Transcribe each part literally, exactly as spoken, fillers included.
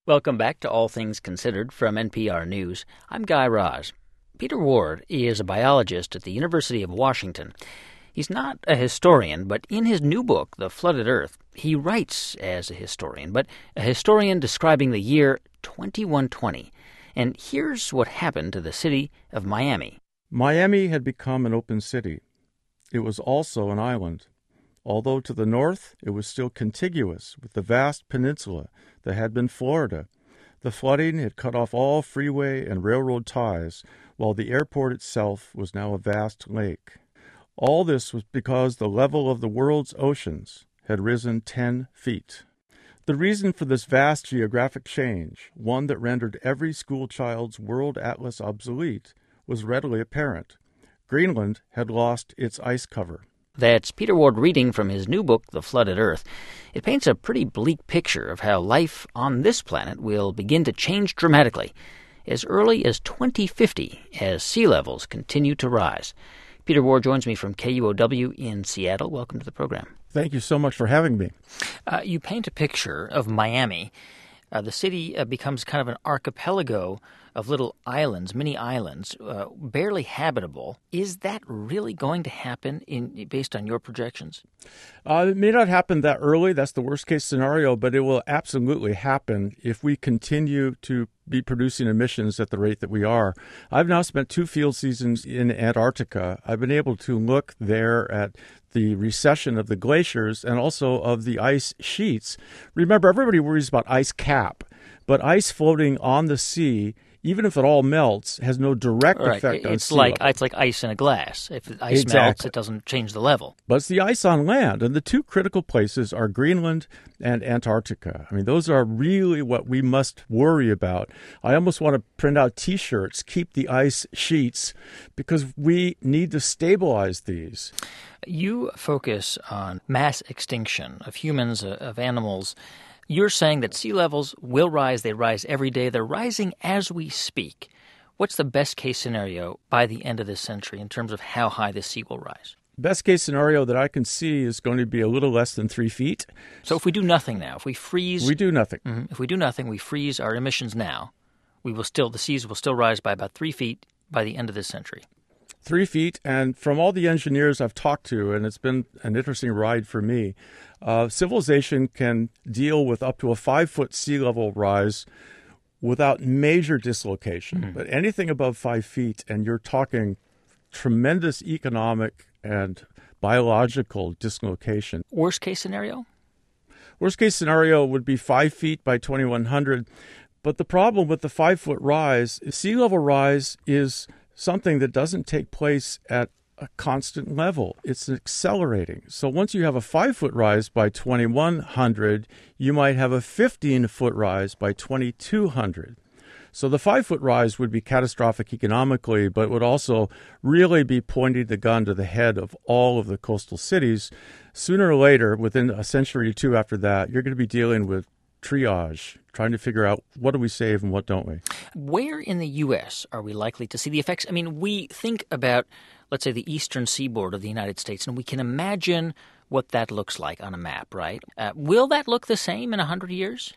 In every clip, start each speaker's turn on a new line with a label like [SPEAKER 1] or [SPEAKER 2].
[SPEAKER 1] Welcome back to All Things Considered from N P R News. I'm Guy Raz. Peter Ward is a biologist at the University of Washington. He's not a historian, but in his new book, The Flooded Earth, he writes as a historian, but a historian describing the year twenty-one twenty. And here's what happened to the city of Miami.
[SPEAKER 2] Miami had become an open city. It was also an island. Although to the north, it was still contiguous with the vast peninsula that had been Florida. The flooding had cut off all freeway and railroad ties, while the airport itself was now a vast lake. All this was because the level of the world's oceans had risen ten feet. The reason for this vast geographic change, one that rendered every schoolchild's world atlas obsolete, was readily apparent. Greenland had lost its ice cover.
[SPEAKER 1] That's Peter Ward reading from his new book, The Flooded Earth. It paints a pretty bleak picture of how life on this planet will begin to change dramatically as early as twenty fifty as sea levels continue to rise. Peter Ward joins me from K U O W in Seattle. Welcome to the program.
[SPEAKER 2] Thank you so much for having me.
[SPEAKER 1] Uh, you paint a picture of Miami. Uh, the city uh, becomes kind of an archipelago of little islands, mini islands, uh, barely habitable. Is that really going to happen in based on your projections?
[SPEAKER 2] Uh, it may not happen that early. That's the worst-case scenario, but it will absolutely happen if we continue to be producing emissions at the rate that we are. I've now spent two field seasons in Antarctica. I've been able to look there at the recession of the glaciers and also of the ice sheets. Remember, everybody worries about ice cap, but ice floating on the sea, even if it all melts, has no direct
[SPEAKER 1] right.
[SPEAKER 2] effect on
[SPEAKER 1] it's
[SPEAKER 2] sea
[SPEAKER 1] like
[SPEAKER 2] level.
[SPEAKER 1] It's like ice in a glass. If the ice
[SPEAKER 2] Exactly.
[SPEAKER 1] melts, it doesn't change the level.
[SPEAKER 2] But it's the ice on land, and the two critical places are Greenland and Antarctica. I mean, those are really what we must worry about. I almost want to print out T-shirts, keep the ice sheets, because we need to stabilize these.
[SPEAKER 1] You focus on mass extinction of humans, uh, of animals. You're saying that sea levels will rise. They rise every day. They're rising as we speak. What's the best case scenario by the end of this century in terms of how high the sea will rise?
[SPEAKER 2] Best case scenario that I can see is going to be a little less than three feet.
[SPEAKER 1] So if we do nothing now, if we freeze...
[SPEAKER 2] We do nothing.
[SPEAKER 1] Mm-hmm, if we do nothing, we freeze our emissions now, we will still, the seas will still rise by about three feet by the end of this century.
[SPEAKER 2] Three feet, and from all the engineers I've talked to, and it's been an interesting ride for me, uh, civilization can deal with up to a five-foot sea level rise without major dislocation. Mm-hmm. But anything above five feet, and you're talking tremendous economic and biological dislocation.
[SPEAKER 1] Worst case scenario?
[SPEAKER 2] Worst case scenario would be five feet by twenty-one hundred. But the problem with the five-foot rise, sea level rise is something that doesn't take place at a constant level. It's accelerating. So once you have a five-foot rise by twenty-one hundred, you might have a fifteen-foot rise by twenty-two hundred. So the five-foot rise would be catastrophic economically, but would also really be pointing the gun to the head of all of the coastal cities. Sooner or later, within a century or two after that, you're going to be dealing with triage, trying to figure out what do we save and what don't we.
[SPEAKER 1] Where in the U S are we likely to see the effects? I mean, we think about, let's say, the eastern seaboard of the United States, and we can imagine what that looks like on a map, right? Uh, will that look the same in one hundred years?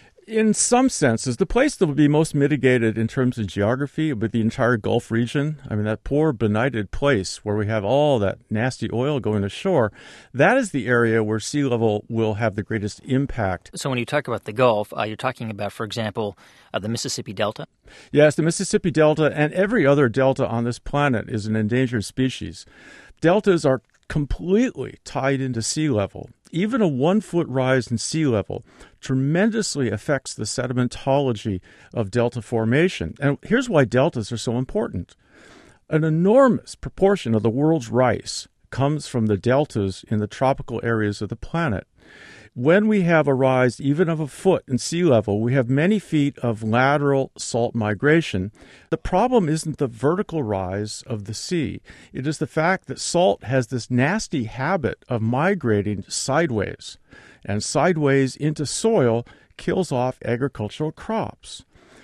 [SPEAKER 2] In some senses, the place that will be most mitigated in terms of geography would be the entire Gulf region. I mean, that poor benighted place where we have all that nasty oil going ashore, that is the area where sea level will have the greatest impact.
[SPEAKER 1] So when you talk about the Gulf, uh, you're talking about, for example, uh, the Mississippi Delta?
[SPEAKER 2] Yes, the Mississippi Delta and every other delta on this planet is an endangered species. Deltas are completely tied into sea level. Even a one-foot rise in sea level tremendously affects the sedimentology of delta formation. And here's why deltas are so important. An enormous proportion of the world's rice comes from the deltas in the tropical areas of the planet. When we have a rise even of a foot in sea level, we have many feet of lateral salt migration. The problem isn't the vertical rise of the sea. It is the fact that salt has this nasty habit of migrating sideways, and sideways into soil kills off agricultural crops.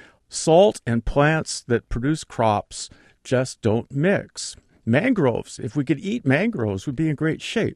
[SPEAKER 2] Salt and plants that produce crops just don't mix. Mangroves, if we could eat mangroves, we'd be in great shape.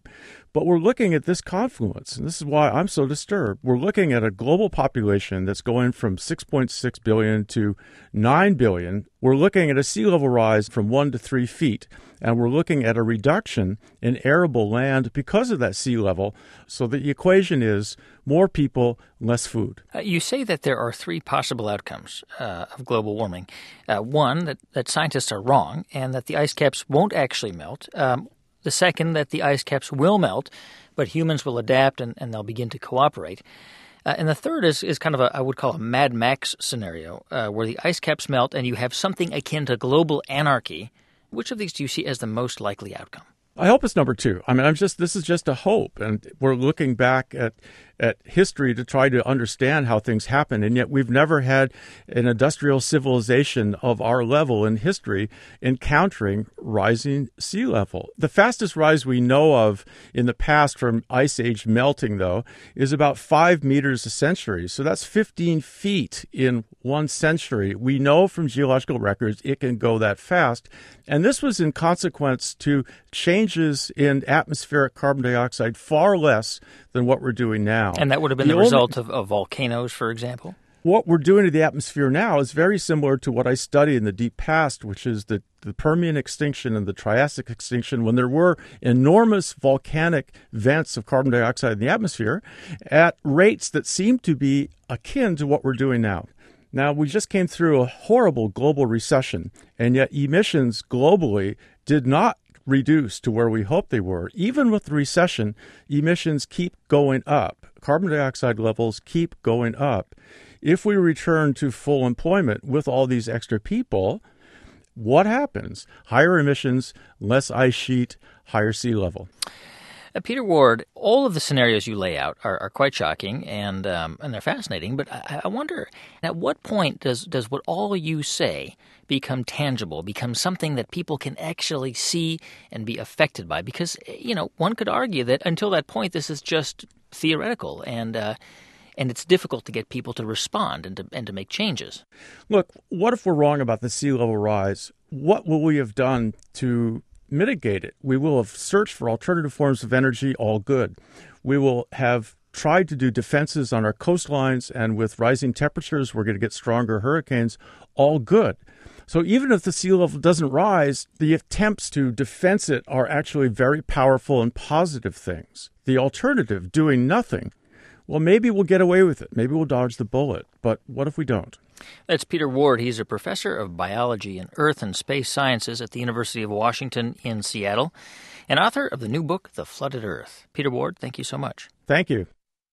[SPEAKER 2] But we're looking at this confluence, and this is why I'm so disturbed. We're looking at a global population that's going from six point six billion to nine billion. We're looking at a sea level rise from one to three feet, and we're looking at a reduction in arable land because of that sea level. So the equation is more people, less food.
[SPEAKER 1] Uh, you say that there are three possible outcomes uh, of global warming. Uh, one, that, that scientists are wrong and that the ice caps won't actually melt. Um, The second, that the ice caps will melt, but humans will adapt and, and they'll begin to cooperate. Uh, and the third is, is kind of a, I would call a Mad Max scenario, uh, where the ice caps melt and you have something akin to global anarchy. Which of these do you see as the most likely outcome?
[SPEAKER 2] I hope it's number two. I mean, I'm just, this is just a hope. And we're looking back at, at history to try to understand how things happen. And yet we've never had an industrial civilization of our level in history encountering rising sea level. The fastest rise we know of in the past from ice age melting, though, is about five meters a century. So that's fifteen feet in one century. We know from geological records it can go that fast. And this was in consequence to changes in atmospheric carbon dioxide far less than what we're doing now.
[SPEAKER 1] And that would have been the, the result only, of, of volcanoes, for example?
[SPEAKER 2] What we're doing to the atmosphere now is very similar to what I studied in the deep past, which is the, the Permian extinction and the Triassic extinction, when there were enormous volcanic vents of carbon dioxide in the atmosphere at rates that seem to be akin to what we're doing now. Now, we just came through a horrible global recession, and yet emissions globally did not reduce to where we hoped they were. Even with the recession, emissions keep going up. Carbon dioxide levels keep going up. If we return to full employment with all these extra people, what happens? Higher emissions, less ice sheet, higher sea level.
[SPEAKER 1] Uh, Peter Ward, all of the scenarios you lay out are, are quite shocking and um, and they're fascinating, but I, I wonder, at what point does, does what all you say become tangible, become something that people can actually see and be affected by? Because, you know, one could argue that until that point, this is just theoretical and uh, and it's difficult to get people to respond and to, and to make changes.
[SPEAKER 2] Look, what if we're wrong about the sea level rise? What will we have done to mitigate it? We will have searched for alternative forms of energy, all good. We will have tried to do defenses on our coastlines, and with rising temperatures, we're going to get stronger hurricanes, all good. So even if the sea level doesn't rise, the attempts to defense it are actually very powerful and positive things. The alternative, doing nothing, well, maybe we'll get away with it. Maybe we'll dodge the bullet. But what if we don't?
[SPEAKER 1] That's Peter Ward. He's a professor of biology and earth and space sciences at the University of Washington in Seattle and author of the new book, The Flooded Earth. Peter Ward, thank you so much.
[SPEAKER 2] Thank you.